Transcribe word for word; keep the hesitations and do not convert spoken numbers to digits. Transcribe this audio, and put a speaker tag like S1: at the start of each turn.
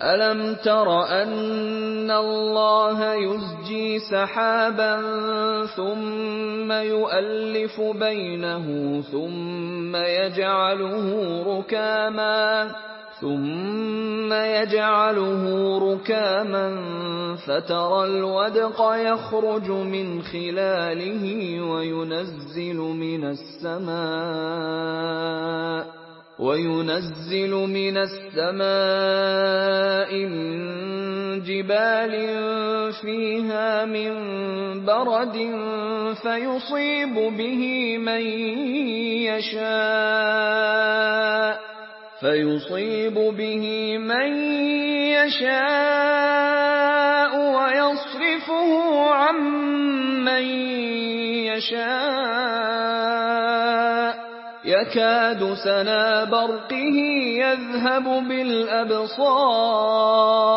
S1: أَلَمْ تَرَ أَنَّ اللَّهَ يُزْجِي سَحَابًا ثُمَّ يُؤَلِّفُ بَيْنَهُ ثُمَّ يَجْعَلُهُ رُكَامًا ثُمَّ يَجْعَلُهُ رُكَامًا فَتَرَى الْوَدْقَ يَخْرُجُ مِنْ خِلَالِهِ وَيُنَزِّلُ مِنَ السَّمَاءِ وَيُنَزِّلُ مِنَ السَّمَاءِ مِن جِبَالٍ فِيهَا مِن بَرَدٍ فَيُصِيبُ بِهِ مَن يَشَاءُ فَيُصِيبُ بِهِ مَن يَشَاءُ وَيَصْرِفُهُ عَن مَّن يَشَاءُ يَكَادُ سَنَا بَرْقِهِ يَذْهَبُ بِالْأَبْصَارِ